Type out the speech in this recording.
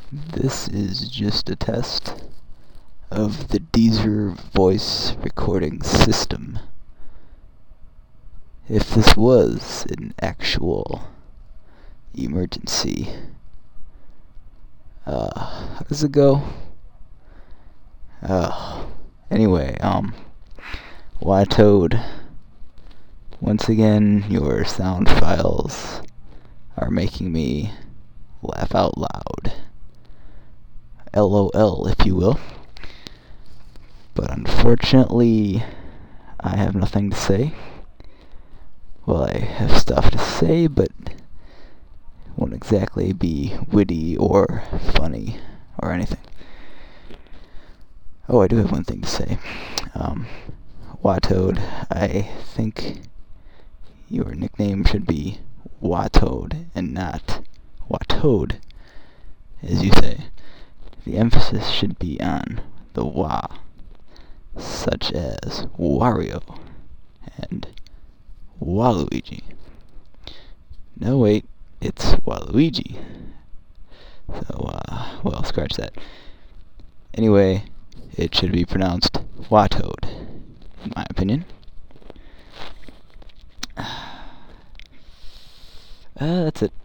This is just a test of the Deezer voice recording system. If this was an actual emergency, how does it go? Anyway, why Toad? Once again, your sound files are making me laugh out loud. LOL, if you will. But unfortunately, I have nothing to say. Well, I have stuff to say, but it won't exactly be witty or funny or anything. Oh, I do have one thing to say. Watoad, I think your nickname should be Watoad and not Watoad, as you say. The emphasis should be on the Wa, such as Wario and Waluigi. No, wait, it's Waluigi. So, well, scratch that. Anyway, it should be pronounced Watoad, in my opinion. That's it.